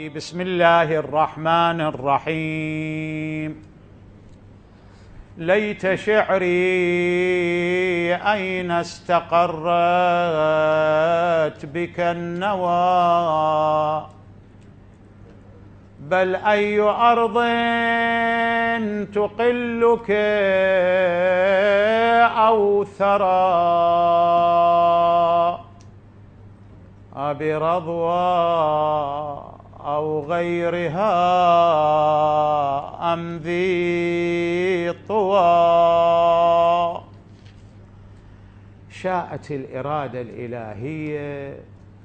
بسم الله الرحمن الرحيم. ليت شعري أين استقرت بك النوى، بل أي أرض تقلك أو ثرى، برضوى أو غيرها أم ذي طوى. شاءت الإرادة الإلهية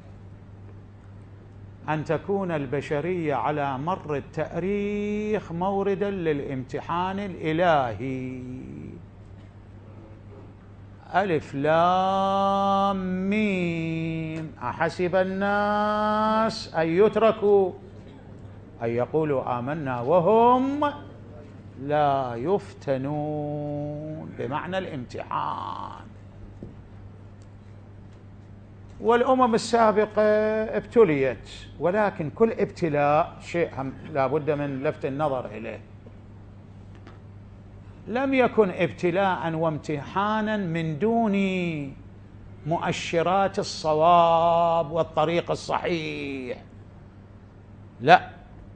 أن تكون البشرية على مر التاريخ موردا للامتحان الإلهي. ألف لام ميم، أحسب الناس أن يتركوا أن يقولوا آمنا وهم لا يفتنون، بمعنى الامتحان. والأمم السابقة ابتليت، ولكن كل ابتلاء شيء لا بد من لفت النظر إليه. لم يكن ابتلاء وامتحانا من دون مؤشرات الصواب والطريق الصحيح، لا،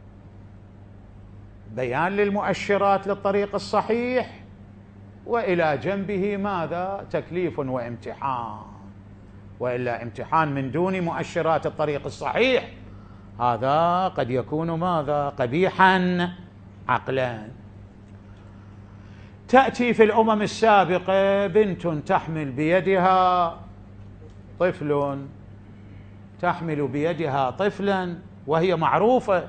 بيان للمؤشرات للطريق الصحيح، وإلى جنبه ماذا؟ تكليف وامتحان. وإلا امتحان من دون مؤشرات الطريق الصحيح هذا قد يكون ماذا؟ قبيحا عقلا. تأتي في الأمم السابقة بنت تحمل بيدها طفل، تحمل بيدها طفلا، وهي معروفة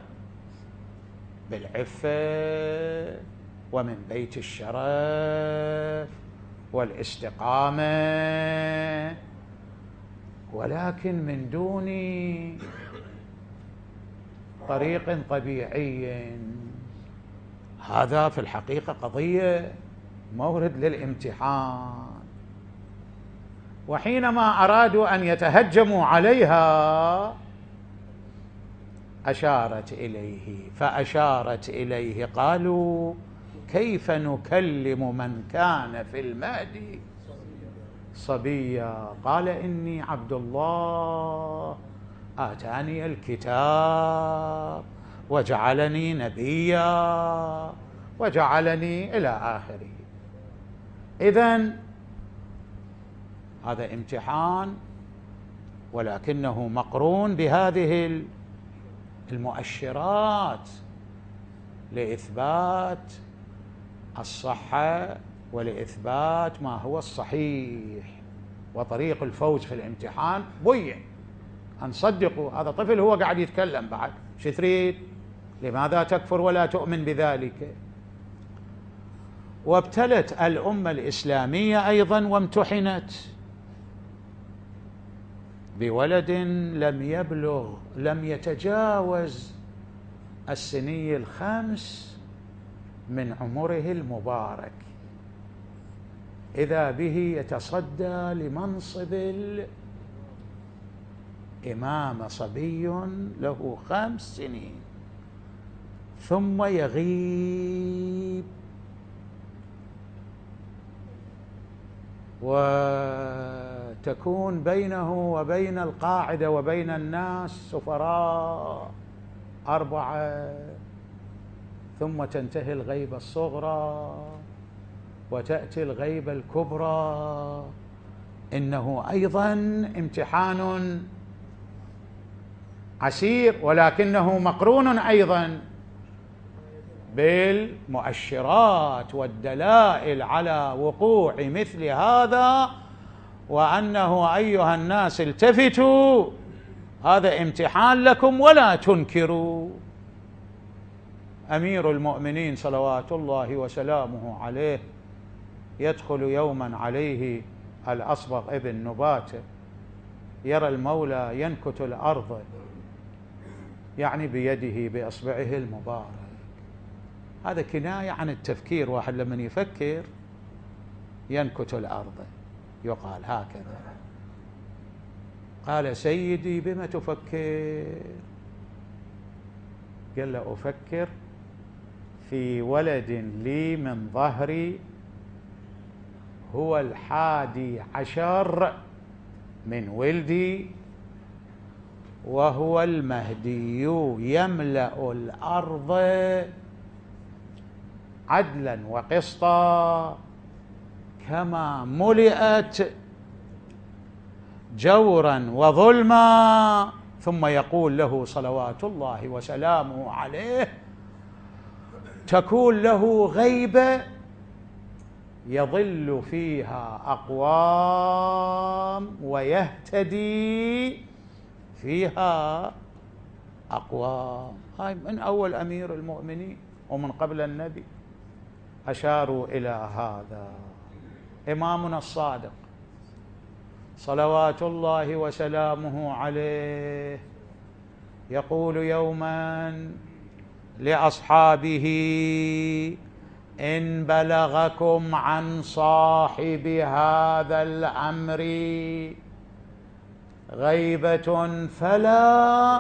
بالعفة ومن بيت الشرف والاستقامة، ولكن من دون طريق طبيعي. هذا في الحقيقة قضية مورد للامتحان. وحينما أرادوا أن يتهجموا عليها أشارت إليه، فأشارت إليه قالوا كيف نكلم من كان في المهد صبيا، قال إني عبد الله آتاني الكتاب وجعلني نبيا وجعلني إلى آخره. إذن هذا امتحان، ولكنه مقرون بهذه المؤشرات لإثبات الصحة ولإثبات ما هو الصحيح. وطريق الفوز في الامتحان بين أن صدقوا هذا طفل هو قاعد يتكلم بعد، شو تريد؟ لماذا تكفر ولا تؤمن بذلك؟ وابتلت الأمة الإسلامية أيضا وامتحنت بولد لم يتجاوز السني الخمس من عمره المبارك، إذا به يتصدى لمنصب الإمامة، صبي له 5 سنين، ثم يغيب وتكون بينه وبين القاعدة وبين الناس سفراء 4، ثم تنتهي الغيبة الصغرى وتأتي الغيبة الكبرى. إنه أيضا امتحان عسير، ولكنه مقرون أيضا بالمؤشرات والدلائل على وقوع مثل هذا، وأنه أيها الناس التفتوا، هذا امتحان لكم ولا تنكروا. أمير المؤمنين صلوات الله وسلامه عليه يدخل يوما عليه الأصبغ ابن نباتة، يرى المولى ينكت الأرض، يعني بيده بإصبعه المبارك. هذا كناية عن التفكير، واحد لمن يفكر ينكت الأرض، يقال هكذا. قال سيدي بما تفكر؟ قال له أفكر في ولد لي من ظهري هو 11 من ولدي، وهو المهدي يملأ الأرض عدلا وقسطا كما ملئت جورا وظلما، ثم يقول له صلوات الله وسلامه عليه: تكون له غيبة يضل فيها أقوام ويهتدي فيها أقوام. هاي من أول أمير المؤمنين ومن قبل النبي أشاروا إلى هذا. إمامنا الصادق صلوات الله وسلامه عليه يقول يوما لأصحابه: إن بلغكم عن صاحب هذا الأمر غيبة فلا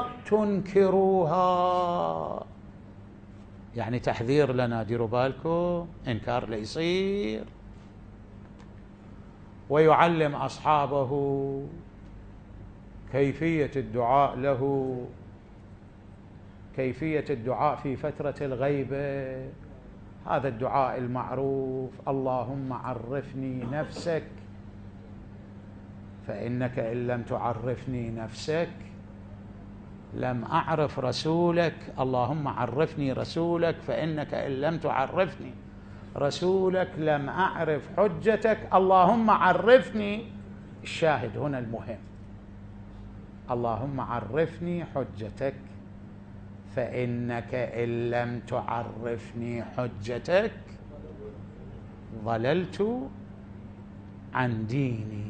تنكروها. يعني تحذير لنا، ديروا بالكم إنكار لا يصير. ويعلم أصحابه كيفية الدعاء له، كيفية الدعاء في فترة الغيبة. هذا الدعاء المعروف: اللهم عرفني نفسك فإنك إن لم تعرفني نفسك لم أعرف رسولك، اللهم عرفني رسولك فإنك إن لم تعرفني رسولك لم أعرف حجتك، اللهم عرفني. الشاهد هنا المهم: اللهم عرفني حجتك فإنك إن لم تعرفني حجتك ضللت عن ديني.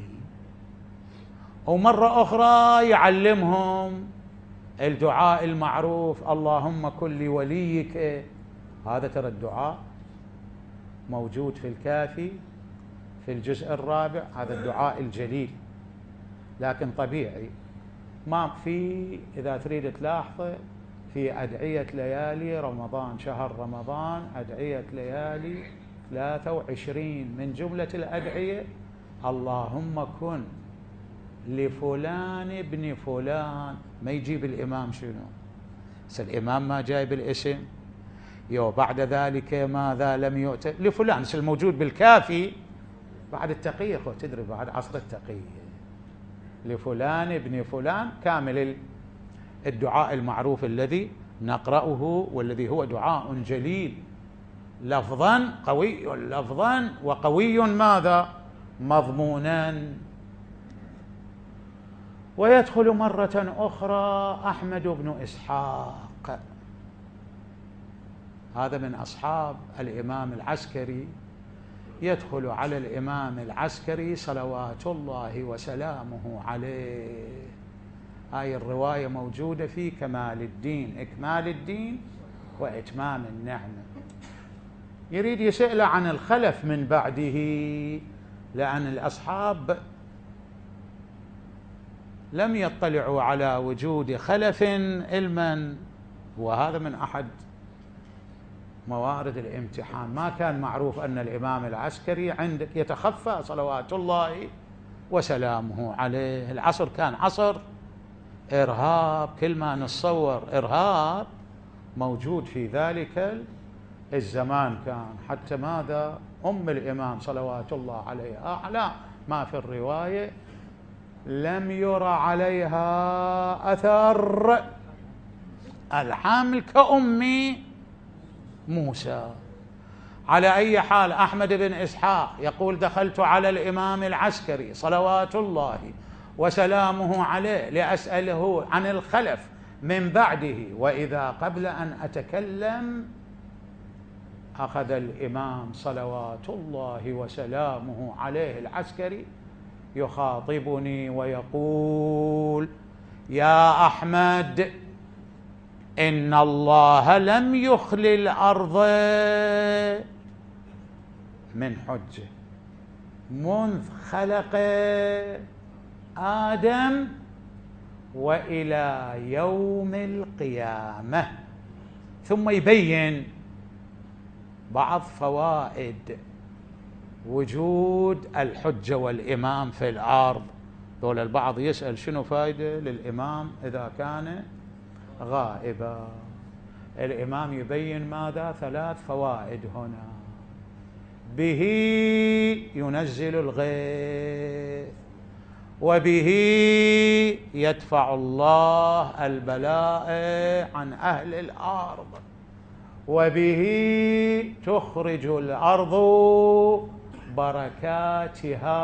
ومرة أخرى يعلمهم الدعاء المعروف: اللهم كن لوليك. هذا ترى الدعاء موجود في الكافي في الجزء الرابع، هذا الدعاء الجليل. لكن طبيعي ما في، إذا تريد تلاحظه في أدعية ليالي رمضان، شهر رمضان أدعية ليالي 23 من جملة الأدعية: اللهم كن لفلان ابن فلان. ما يجيب الإمام شنو؟ الإمام ما جايب الاسم. بعد ذلك ماذا لم يؤت لفلان، الموجود بالكافي بعد التقية. تدري بعد عصر التقية لفلان ابن فلان، كامل الدعاء المعروف الذي نقرأه، والذي هو دعاء جليل لفظا قوي، لفظا وقوي ماذا؟ مضمونا. ويدخل مرة أخرى أحمد بن إسحاق، هذا من أصحاب الإمام العسكري، يدخل على الإمام العسكري صلوات الله وسلامه عليه. هاي الرواية موجودة في كمال الدين، إكمال الدين وإتمام النعمة. يريد يسأل عن الخلف من بعده، لأن الأصحاب لم يطلعوا على وجود خلف علما، وهذا من أحد موارد الامتحان. ما كان معروف أن الإمام العسكري عندك يتخفى صلوات الله وسلامه عليه. العصر كان عصر إرهاب، كل ما نتصور إرهاب موجود في ذلك الزمان كان. حتى ماذا؟ أم الإمام صلوات الله عليها أعلى ما في الرواية: لم يرى عليها أثر الحمل كأم موسى. على أي حال، أحمد بن إسحاق يقول: دخلت على الإمام العسكري صلوات الله وسلامه عليه لأسأله عن الخلف من بعده، وإذا قبل أن أتكلم أخذ الإمام صلوات الله وسلامه عليه العسكري يخاطبني ويقول: يا أحمد، إن الله لم يخل الأرض من حجة منذ خلق آدم وإلى يوم القيامة. ثم يبين بعض فوائد وجود الحجة والإمام في الأرض. دول البعض يسأل شنو فائدة للإمام إذا كان غائبا. الإمام يبين ماذا؟ 3 فوائد هنا. به ينزل الغيث، وبه يدفع الله البلاء عن أهل الأرض، وبه تخرج الأرض بركاتها.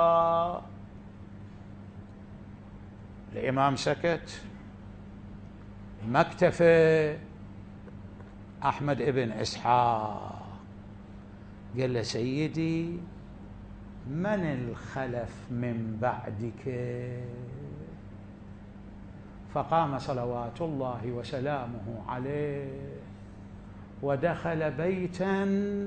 الإمام سكت، ما اكتفى. أحمد ابن إسحاق قال له سيدي من الخلف من بعدك؟ فقام صلوات الله وسلامه عليه ودخل بيتا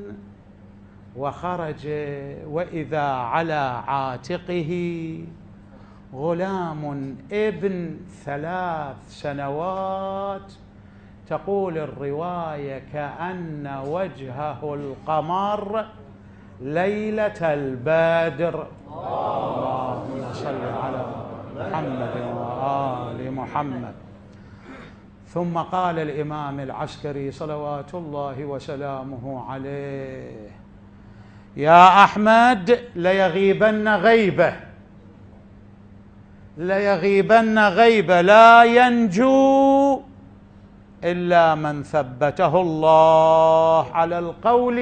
وخرج، وإذا على عاتقه غلام ابن 3 سنوات، تقول الرواية كأن وجهه القمر ليلة البدر. اللهم صل على محمد وآل محمد. ثم قال الإمام العسكري صلوات الله وسلامه عليه: يا أحمد ليغيبن غيبة، ليغيبن غيبة لا ينجو إلا من ثبته الله على القول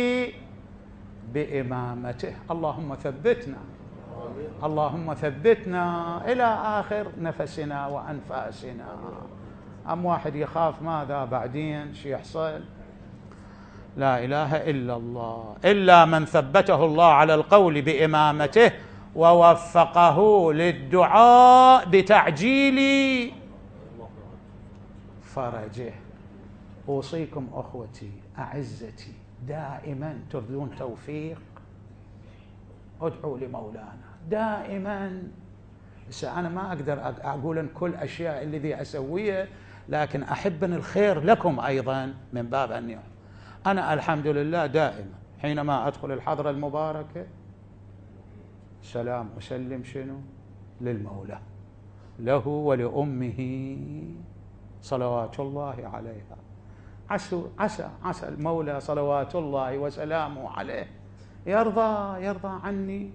بإمامته. اللهم ثبتنا، اللهم ثبتنا إلى آخر نفسنا وأنفاسنا. أم واحد يخاف ماذا بعدين شي يحصل؟ لا إله إلا الله. إلا من ثبته الله على القول بإمامته ووفقه للدعاء بتعجيل فرجه. أوصيكم أخوتي أعزتي دائما تريدون توفيق ادعوا لمولانا دائما. أنا ما أقدر أقول أن كل أشياء الذي أسويها، لكن أحب أن الخير لكم أيضا من باب أن أنا الحمد لله دائما حينما أدخل الحضرة المباركة سلام أسلم شنو؟ للمولى، له ولأمه صلوات الله عليها. عسى المولى صلوات الله وسلامه عليه يرضى عني.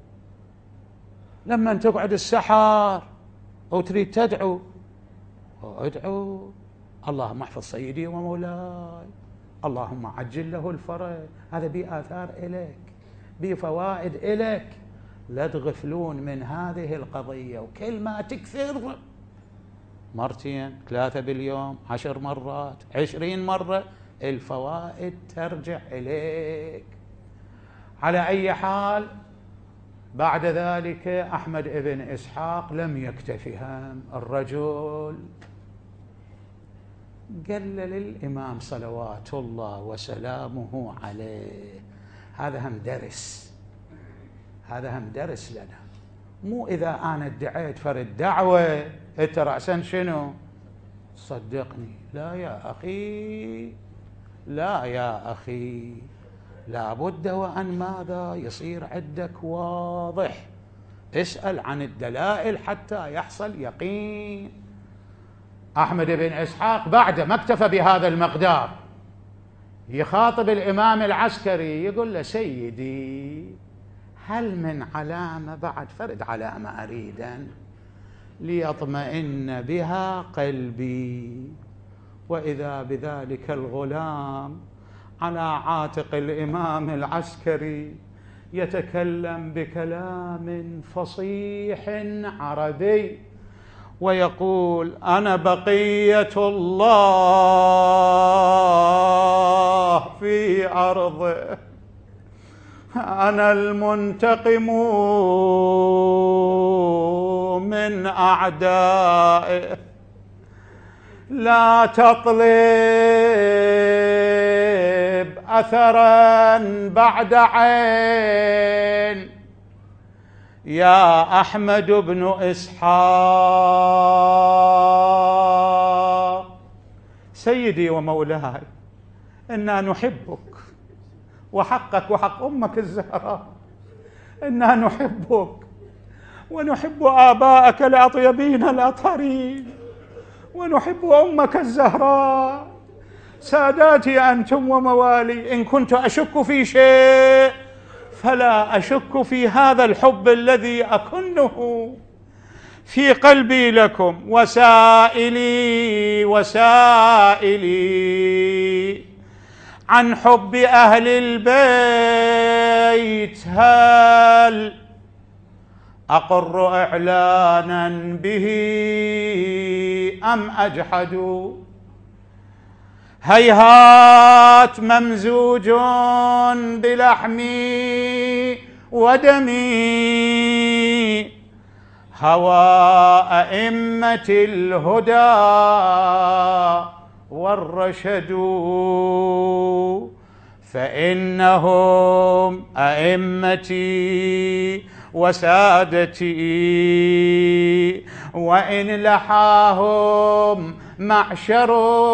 لما تقعد السحر وتريد تدعو ادعو: اللهم احفظ سيدي ومولاي، اللهم عجل له الفرج. هذا بآثار إليك، بفوائد إليك. لا تغفلون من هذه القضية، وكل ما تكثر 2 3 باليوم 10 مرات 20 مرة الفوائد ترجع إليك. على أي حال بعد ذلك أحمد بن إسحاق لم يكتفي هم. الرجل قال للإمام صلوات الله وسلامه عليه: هذا هم درس، هذا هم درس لنا. مو إذا أنا ادعيت فرد دعوة أنت رأسا شنو صدقني. لا يا أخي، لا يا أخي، لابد وأن ماذا يصير عندك واضح. اسأل عن الدلائل حتى يحصل يقين. أحمد بن إسحاق بعد ما اكتفى بهذا المقدار يخاطب الإمام العسكري يقول له: سيدي هل من علامة بعد؟ فرد علامة أريدا ليطمئن بها قلبي. وإذا بذلك الغلام على عاتق الإمام العسكري يتكلم بكلام فصيح عربي ويقول: أنا بقية الله في أرضه، أنا المنتقم من أعدائه، لا تطلب أثرا بعد عين يا أحمد بن إسحاق، سيدي ومولاي، إنا نحبك وحقك وحق أمك الزهراء، إنا نحبك ونحب آباءك الأطيبين الأطهرين، ونحب أمك الزهراء. ساداتي أنتم وموالي، إن كنت أشك في شيء فلا أشك في هذا الحب الذي أكنه في قلبي لكم. وسائلي عن حب أهل البيت، هل أقر إعلانا به أم أجحد؟ هيهات ممزوج بلحمي ودمي، هوى أئمة الهدى والرشد، فإنهم أئمتي وسادتي، وإن لحاهم معشر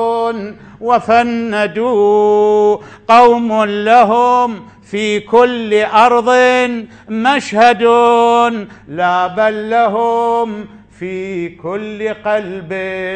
وفندوا، قوم لهم في كل أرض مشهد، لا بل لهم في كل قلب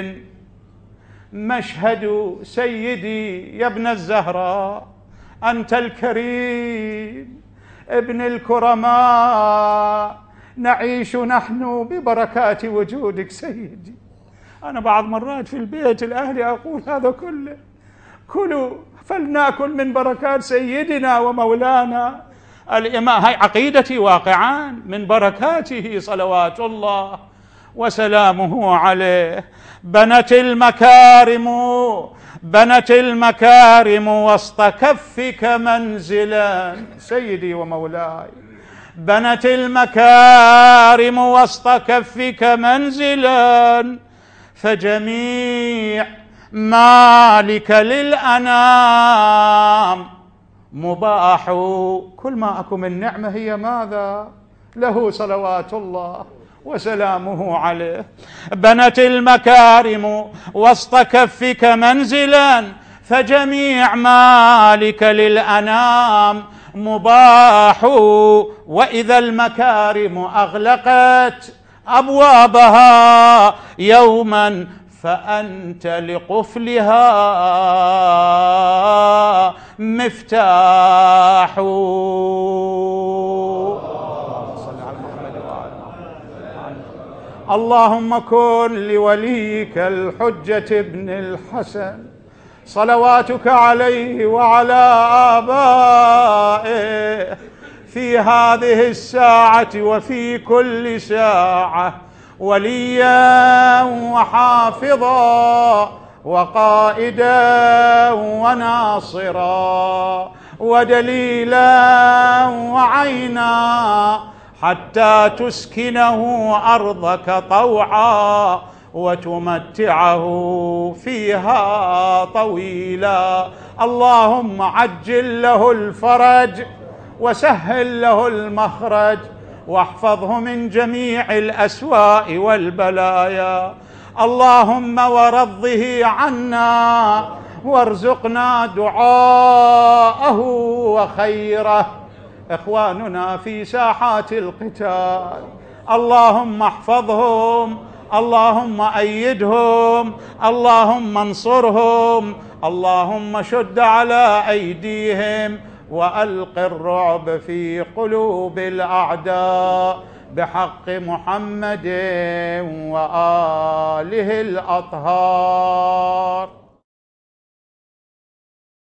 مشهد. سيدي يا ابن الزهراء، أنت الكريم ابن الكرماء، نعيش نحن ببركات وجودك. سيدي أنا بعض مرات في البيت الأهلي أقول هذا كله، كلوا فلنأكل من بركات سيدنا ومولانا الإمام. هاي عقيدتي واقعا، من بركاته صلوات الله وسلامه عليه. بنت المكارم وسط كفك منزلا، سيدي ومولاي، بنت المكارم وسط كفك منزلا، فجميع مالك للأنام مباح. كل ما أكو من نعمة هي ماذا؟ له صلوات الله وسلامه عليه. بنت المكارم وسط كفك منزلا، فجميع مالك للأنام مباح. وإذا المكارم أغلقت أبوابها يوما، فأنت لقفلها مفتاح. اللهم كن لوليك الحجة ابن الحسن صلواتك عليه وعلى آبائه في هذه الساعة وفي كل ساعة، وليا وحافظا وقائدا وناصرا ودليلا وعينا، حتى تسكنه أرضك طوعا وتمتعه فيها طويلا. اللهم عجل له الفرج وسهل له المخرج، واحفظه من جميع الأسواء والبلايا. اللهم ورضه عنا، وارزقنا دعاءه وخيره. إخواننا في ساحات القتال، اللهم احفظهم، اللهم أيدهم، اللهم انصرهم، اللهم شد على أيديهم، وألق الرعب في قلوب الأعداء، بحق محمد وآله الأطهار.